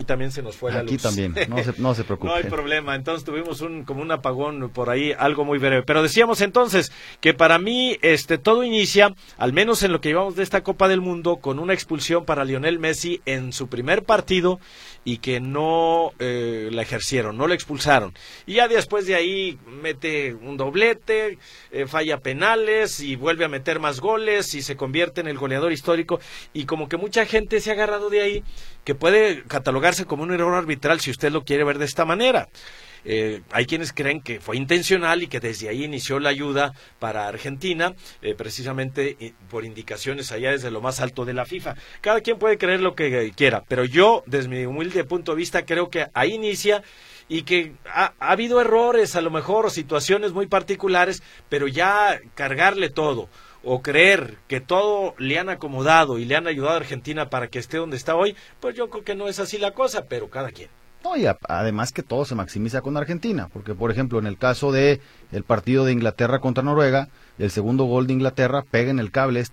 y también se nos fue la luz. Aquí también, no se preocupe. No hay problema, entonces tuvimos como un apagón por ahí, algo muy breve. Pero decíamos entonces que para mí todo inicia, al menos en lo que llevamos de esta Copa del Mundo, con una expulsión para Lionel Messi en su primer partido y que no la ejercieron, no la expulsaron. Y ya después de ahí mete un doblete, falla penales y vuelve a meter más goles y se convierte en el goleador histórico. Y como que mucha gente se ha agarrado de ahí, que puede catalogarse como un error arbitral si usted lo quiere ver de esta manera. Hay quienes creen que fue intencional y que desde ahí inició la ayuda para Argentina, precisamente por indicaciones allá desde lo más alto de la FIFA. Cada quien puede creer lo que quiera, pero yo, desde mi humilde punto de vista, creo que ahí inicia y que ha habido errores, a lo mejor, o situaciones muy particulares, pero ya cargarle todo o creer que todo le han acomodado y le han ayudado a Argentina para que esté donde está hoy, pues yo creo que no es así la cosa, pero cada quien. No, y además que todo se maximiza con Argentina, porque por ejemplo en el caso de el partido de Inglaterra contra Noruega, el segundo gol de Inglaterra pega en el cable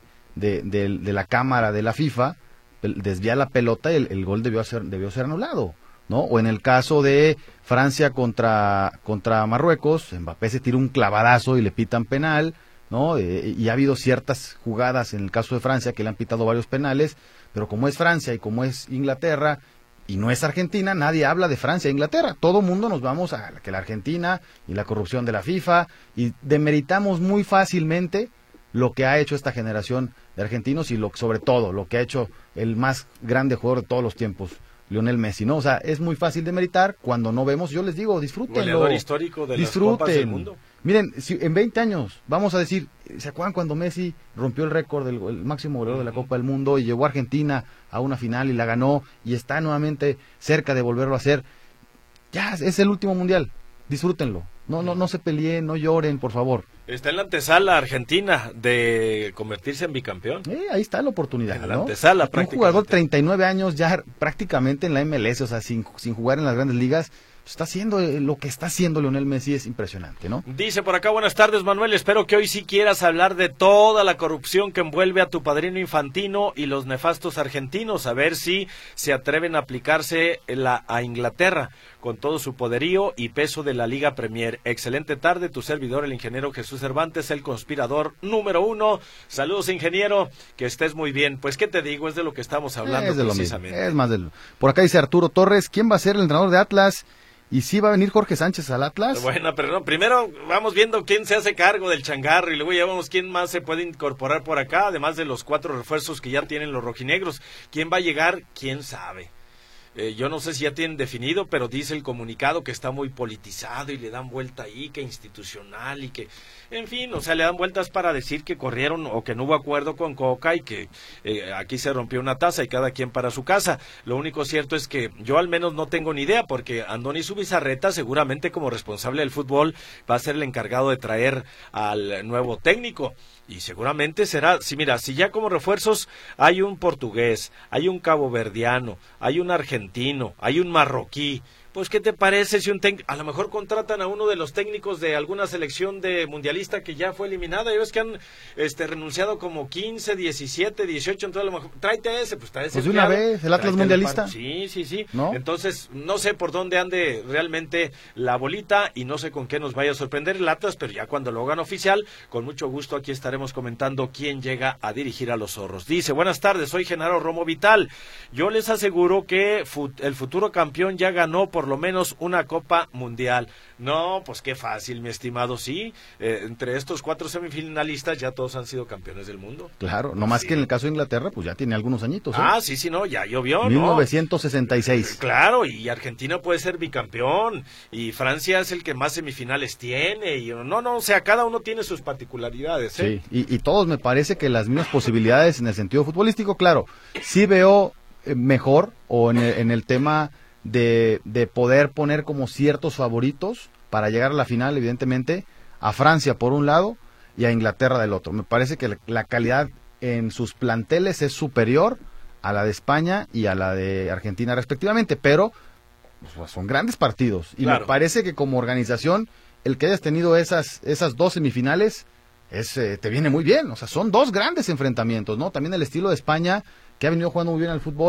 de la cámara de la FIFA, desvía la pelota y el gol debió ser anulado, ¿no? O en el caso de Francia contra Marruecos, Mbappé se tira un clavadazo y le pitan penal, ¿no? Y ha habido ciertas jugadas en el caso de Francia que le han pitado varios penales, pero como es Francia y como es Inglaterra y no es Argentina, nadie habla de Francia e Inglaterra. Todo mundo nos vamos a que la Argentina y la corrupción de la FIFA, y demeritamos muy fácilmente lo que ha hecho esta generación de argentinos y sobre todo lo que ha hecho el más grande jugador de todos los tiempos, Lionel Messi, ¿no? O sea, es muy fácil demeritar cuando no vemos. Yo les digo, disfrútenlo. Goleador histórico de las Copas del Mundo. Miren, si en 20 años, vamos a decir, ¿se acuerdan cuando Messi rompió el récord del máximo goleador de la Copa del Mundo y llevó a Argentina a una final y la ganó y está nuevamente cerca de volverlo a hacer? Ya, es el último mundial. Disfrútenlo. No se peleen, no lloren, por favor. Está en la antesala Argentina de convertirse en bicampeón. Ahí está la oportunidad, en la antesala, prácticamente. Un jugador 39 años ya prácticamente en la MLS, o sea, sin jugar en las grandes ligas, está haciendo lo que está haciendo Lionel Messi, es impresionante, ¿no? Dice por acá, buenas tardes, Manuel, espero que hoy sí quieras hablar de toda la corrupción que envuelve a tu padrino Infantino y los nefastos argentinos, a ver si se atreven a aplicarse a Inglaterra con todo su poderío y peso de la Liga Premier. Excelente tarde, tu servidor, el ingeniero Jesús Cervantes, el conspirador número 1. Saludos, ingeniero, que estés muy bien. Pues, ¿qué te digo? Es de lo que estamos hablando es de precisamente. Lo mismo. Es más de lo... Por acá dice Arturo Torres, ¿quién va a ser el entrenador de Atlas? ¿Y si va a venir Jorge Sánchez al Atlas? Bueno, pero no, primero vamos viendo quién se hace cargo del changarro y luego ya vemos quién más se puede incorporar por acá, además de los 4 refuerzos que ya tienen los rojinegros. ¿Quién va a llegar? ¿Quién sabe? Yo no sé si ya tienen definido, pero dice el comunicado que está muy politizado y le dan vuelta ahí, que institucional y que, en fin, o sea, le dan vueltas para decir que corrieron o que no hubo acuerdo con Coca y que aquí se rompió una taza y cada quien para su casa. Lo único cierto es que yo al menos no tengo ni idea, porque Andoni Zubizarreta seguramente como responsable del fútbol va a ser el encargado de traer al nuevo técnico. Y seguramente será, si ya como refuerzos hay un portugués, hay un caboverdiano, hay un argentino, hay un marroquí, pues ¿qué te parece si a lo mejor contratan a uno de los técnicos de alguna selección de mundialista que ya fue eliminada? Y ves que han renunciado como 15, 17, 18, entonces a lo mejor tráete a ese, pues tráete de una vez, el Atlas mundialista. Sí. ¿No? Entonces, no sé por dónde ande realmente la bolita y no sé con qué nos vaya a sorprender el Atlas, pero ya cuando lo hagan oficial, con mucho gusto aquí estaremos comentando quién llega a dirigir a los zorros. Dice, buenas tardes, soy Genaro Romo Vital. Yo les aseguro que el futuro campeón ya ganó por lo menos una Copa Mundial. No, pues qué fácil, mi estimado, sí. Entre estos 4 semifinalistas ya todos han sido campeones del mundo. Claro, no más sí. Que en el caso de Inglaterra, pues ya tiene algunos añitos. Sí, no, ya llovió, 1966. Claro, y Argentina puede ser bicampeón, y Francia es el que más semifinales tiene, y o sea, cada uno tiene sus particularidades. Sí, y todos me parece que las mismas posibilidades en el sentido futbolístico, claro, sí veo mejor, o en el tema de poder poner como ciertos favoritos para llegar a la final, evidentemente, a Francia por un lado y a Inglaterra del otro. Me parece que la calidad en sus planteles es superior a la de España y a la de Argentina respectivamente, pero pues, son grandes partidos y claro. Me parece que como organización el que hayas tenido esas 2 semifinales te viene muy bien, o sea, son 2 grandes enfrentamientos, ¿no? También el estilo de España, que ha venido jugando muy bien al fútbol,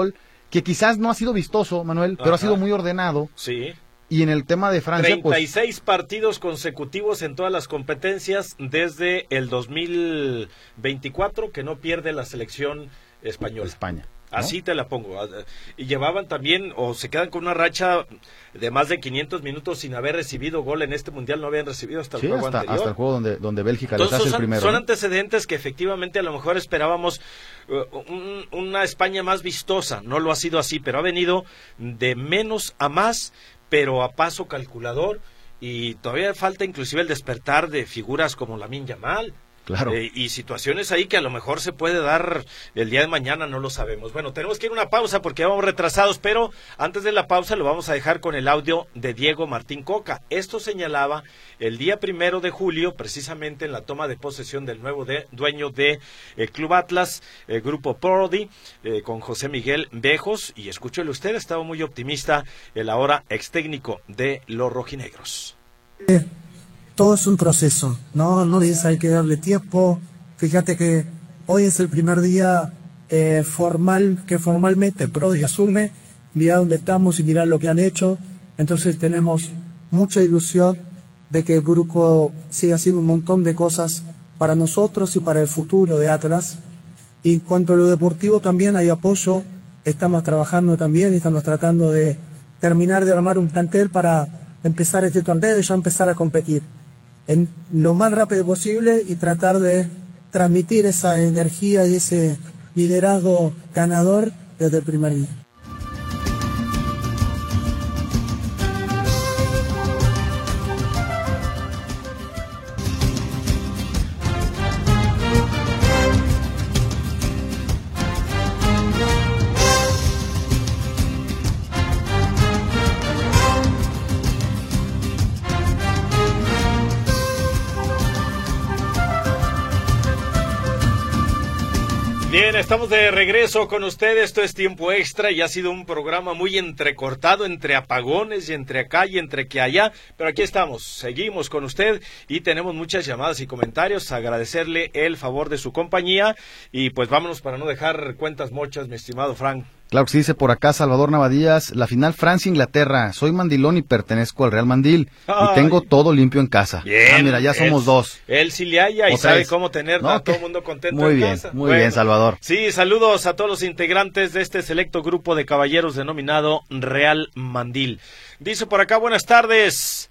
que quizás no ha sido vistoso, Manuel, pero ha sido muy ordenado. Sí. Y en el tema de Francia, 36 partidos consecutivos en todas las competencias desde el 2024 que no pierde la selección española. España, ¿no? Así te la pongo. Y llevaban también, o se quedan con una racha de más de 500 minutos sin haber recibido gol en este mundial, no habían recibido hasta el juego anterior. Hasta el juego donde Bélgica les hace el primero. Son antecedentes que efectivamente a lo mejor esperábamos una España más vistosa, no lo ha sido así, pero ha venido de menos a más, pero a paso calculador, y todavía falta inclusive el despertar de figuras como Lamine Yamal. Claro. Y situaciones ahí que a lo mejor se puede dar el día de mañana, no lo sabemos. Bueno, tenemos que ir a una pausa porque vamos retrasados, pero antes de la pausa lo vamos a dejar con el audio de Diego Martín Coca. Esto señalaba el día 1 de julio, precisamente en la toma de posesión del nuevo dueño de Club Atlas, el Grupo Prodi, con José Miguel Bejos, y escúchelo usted, estaba muy optimista el ahora ex técnico de los rojinegros. Todo es un proceso, no dices hay que darle tiempo. Fíjate que hoy es el primer día formalmente Prodi asume, mira dónde estamos y mira lo que han hecho. Entonces tenemos mucha ilusión de que el grupo siga haciendo un montón de cosas para nosotros y para el futuro de Atlas. Y en cuanto a lo deportivo también hay apoyo, estamos trabajando también y estamos tratando de terminar de armar un plantel para empezar este torneo y ya empezar a competir en lo más rápido posible y tratar de transmitir esa energía y ese liderazgo ganador desde el primer día. Bien, estamos de regreso con ustedes, esto es Tiempo Extra y ha sido un programa muy entrecortado entre apagones y entre acá y entre que allá, pero aquí estamos, seguimos con usted y tenemos muchas llamadas y comentarios, agradecerle el favor de su compañía y pues vámonos para no dejar cuentas mochas, mi estimado Frank. Claro que sí, dice por acá Salvador Navadías, la final Francia-Inglaterra, soy mandilón y pertenezco al Real Mandil y tengo todo limpio en casa. Bien, mira, ya somos dos. Él sí le halla y sabe cómo tener a todo el mundo contento muy en bien, casa. Muy bien, Salvador. Sí, saludos a todos los integrantes de este selecto grupo de caballeros denominado Real Mandil. Dice por acá, buenas tardes.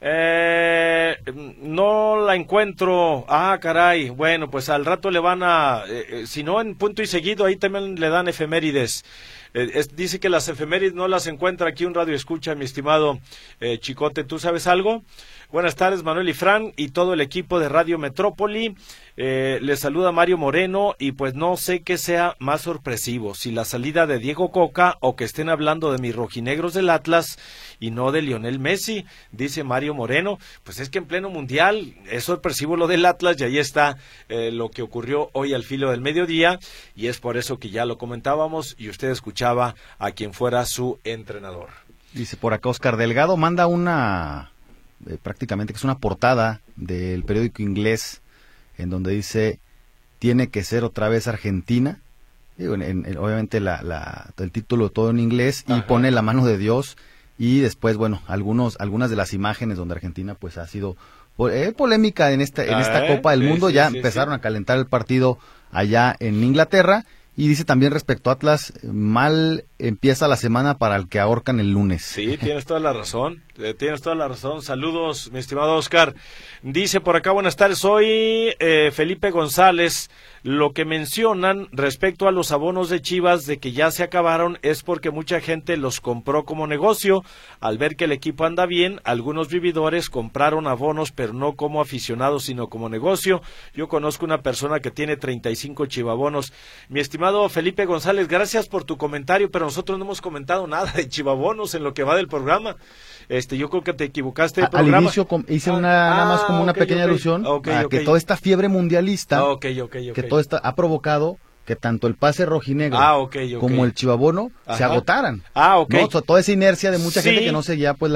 No la encuentro. Ah, caray. Bueno, pues al rato le van a si no en punto y seguido ahí también le dan efemérides. Dice que las efemérides no las encuentra aquí un radio escucha, mi estimado Chicote. ¿Tú sabes algo? Buenas tardes, Manuel y Fran y todo el equipo de Radio Metrópoli. Les saluda Mario Moreno y pues no sé qué sea más sorpresivo, si la salida de Diego Coca o que estén hablando de mis rojinegros del Atlas y no de Lionel Messi, dice Mario Moreno. Pues es que en pleno mundial es sorpresivo lo del Atlas y ahí está lo que ocurrió hoy al filo del mediodía y es por eso que ya lo comentábamos y usted escuchaba a quien fuera su entrenador. Dice por acá Oscar Delgado, manda una... prácticamente que es una portada del periódico inglés en donde dice tiene que ser otra vez Argentina. Digo, obviamente el título todo en inglés y pone la mano de Dios y después bueno algunas de las imágenes donde Argentina pues ha sido polémica en esta Copa del Mundo. Ya empezaron a calentar el partido allá en Inglaterra. Y dice también respecto a Atlas, mal empieza la semana para el que ahorcan el lunes. Sí, tienes toda la razón, Saludos, mi estimado Oscar. Dice por acá, buenas tardes, soy Felipe González. Lo que mencionan respecto a los abonos de Chivas de que ya se acabaron es porque mucha gente los compró como negocio. Al ver que el equipo anda bien, algunos vividores compraron abonos, pero no como aficionados, sino como negocio. Yo conozco una persona que tiene 35 chivabonos. Mi estimado Felipe González, gracias por tu comentario, pero nosotros no hemos comentado nada de chivabonos en lo que va del programa. Yo creo que te equivocaste de programa. Al inicio hice nada más como una pequeña alusión a que toda esta fiebre mundialista que todo esto ha provocado que tanto el pase rojinegro como el chivabono se agotaran. ¿No? Toda esa inercia de mucha gente que no seguía pues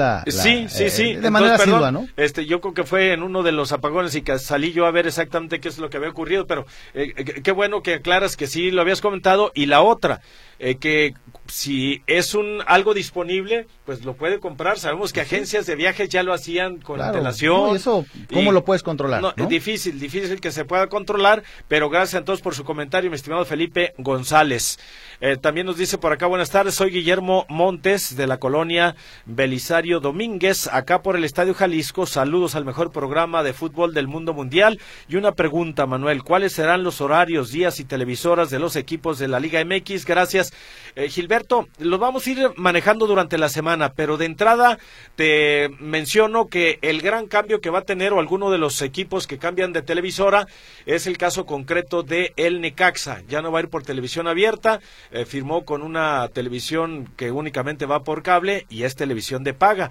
de manera asidua, ¿no? Yo creo que fue en uno de los apagones y que salí yo a ver exactamente qué es lo que había ocurrido, pero qué bueno que aclaras que sí lo habías comentado. Y la otra, que si es algo disponible, pues lo puede comprar. Sabemos que agencias de viajes ya lo hacían con antelación. No, eso, ¿cómo lo puedes controlar? No, ¿no? Difícil que se pueda controlar, pero gracias a todos por su comentario, mi estimado Felipe González. También nos dice por acá, buenas tardes, soy Guillermo Montes de la colonia Belisario Domínguez, acá por el Estadio Jalisco. Saludos al mejor programa de fútbol del mundo mundial. Y una pregunta, Manuel, ¿cuáles serán los horarios, días y televisoras de los equipos de la Liga MX? Gracias, Gilberto. Los vamos a ir manejando durante la semana, pero de entrada te menciono que el gran cambio que va a tener, o alguno de los equipos que cambian de televisora, es el caso concreto de el Necaxa. Ya no va a ir por televisión abierta, firmó con una televisión que únicamente va por cable y es televisión de paga,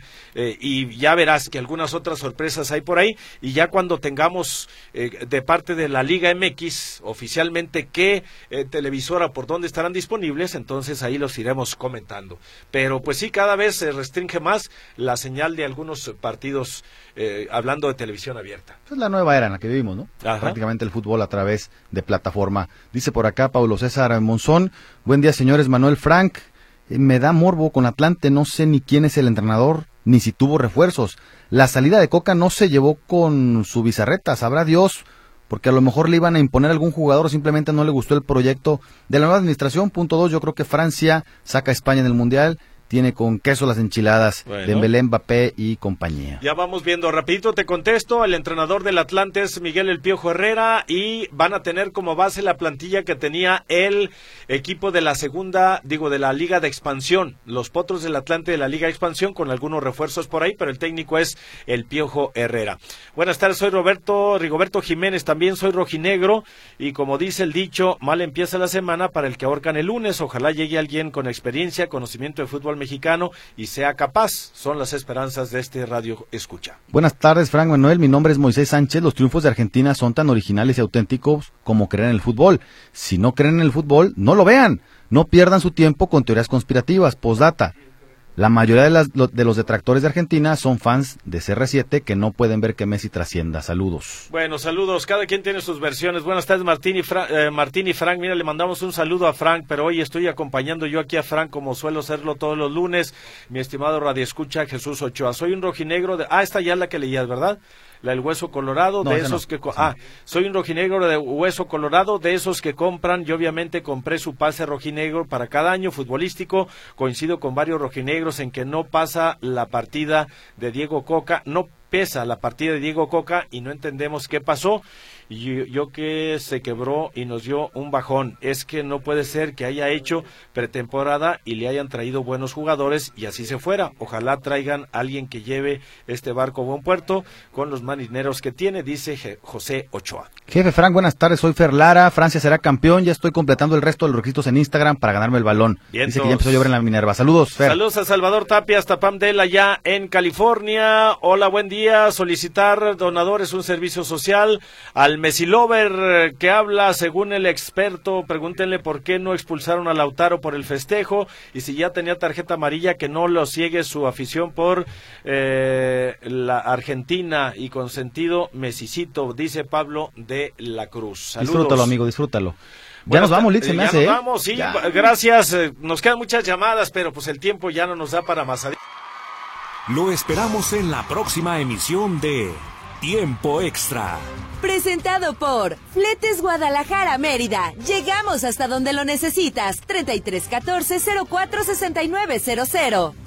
y ya verás que algunas otras sorpresas hay por ahí, y ya cuando tengamos de parte de la Liga MX oficialmente qué televisora por dónde estarán disponibles, entonces ahí los iremos comentando. Pero pues sí, cada vez se restringe más la señal de algunos partidos, hablando de televisión abierta. Es la nueva era en la que vivimos, ¿no? Ajá. Prácticamente el fútbol a través de plataforma. Dice por acá Paulo César Monzón, buen día señores. Manuel Frank, me da morbo con Atlante, no sé ni quién es el entrenador, ni si tuvo refuerzos. La salida de Coca no se llevó con su bizarreta, sabrá Dios, porque a lo mejor le iban a imponer a algún jugador o simplemente no le gustó el proyecto de la nueva administración. Punto 2, yo creo que Francia saca a España en el Mundial, tiene con queso las enchiladas de Dembélé, Mbappé y compañía. Ya vamos viendo, rapidito te contesto, el entrenador del Atlante es Miguel El Piojo Herrera, y van a tener como base la plantilla que tenía el equipo de la de la Liga de Expansión, los Potros del Atlante de la Liga de Expansión, con algunos refuerzos por ahí, pero el técnico es El Piojo Herrera. Buenas tardes, soy Rigoberto Jiménez, también soy rojinegro, y como dice el dicho, mal empieza la semana para el que ahorcan el lunes. Ojalá llegue alguien con experiencia, conocimiento de fútbol mexicano y sea capaz. Son las esperanzas de este radio escucha. Buenas tardes, Frank Manuel, mi nombre es Moisés Sánchez. Los triunfos de Argentina son tan originales y auténticos como creer en el fútbol. Si no creen en el fútbol, no lo vean. No pierdan su tiempo con teorías conspirativas. Postdata, la mayoría de los detractores de Argentina son fans de CR7 que no pueden ver que Messi trascienda. Saludos. Bueno, saludos. Cada quien tiene sus versiones. Buenas tardes, Martín y Frank. Mira, le mandamos un saludo a Frank, pero hoy estoy acompañando yo aquí a Frank como suelo hacerlo todos los lunes. Mi estimado radioescucha Jesús Ochoa. Soy un rojinegro de... esta ya es la que leías, ¿verdad? La del hueso colorado, no, de esos no. Soy un rojinegro de hueso colorado, de esos que compran. Yo obviamente compré su pase rojinegro para cada año futbolístico. Coincido con varios rojinegros en que no pasa la partida de Diego Coca, no pesa la partida de Diego Coca y no entendemos qué pasó. Y yo que se quebró y nos dio un bajón. Es que no puede ser que haya hecho pretemporada y le hayan traído buenos jugadores y así se fuera. Ojalá traigan a alguien que lleve este barco a buen puerto con los marineros que tiene, dice José Ochoa. Jefe Frank, buenas tardes, soy Fer Lara. Francia será campeón, ya estoy completando el resto de los requisitos en Instagram para ganarme el balón. Bien, dice que ya empezó a llover en la Minerva. Saludos, Fer. Saludos a Salvador Tapia hasta Palmdale allá en California. Hola, buen día. Solicitar donadores, un servicio social al Messi Lover que habla, según el experto. Pregúntenle por qué no expulsaron a Lautaro por el festejo y si ya tenía tarjeta amarilla, que no lo ciegue su afición por la Argentina y consentido Mesicito, dice Pablo de la Cruz. Saludos. Disfrútalo, amigo, disfrútalo. Ya nos vamos, Litz, se me hace. Ya nos vamos, sí, ya. Gracias. Nos quedan muchas llamadas, pero pues el tiempo ya no nos da para más. Lo esperamos en la próxima emisión de Tiempo Extra. Presentado por Fletes Guadalajara Mérida. Llegamos hasta donde lo necesitas. 3314-046900.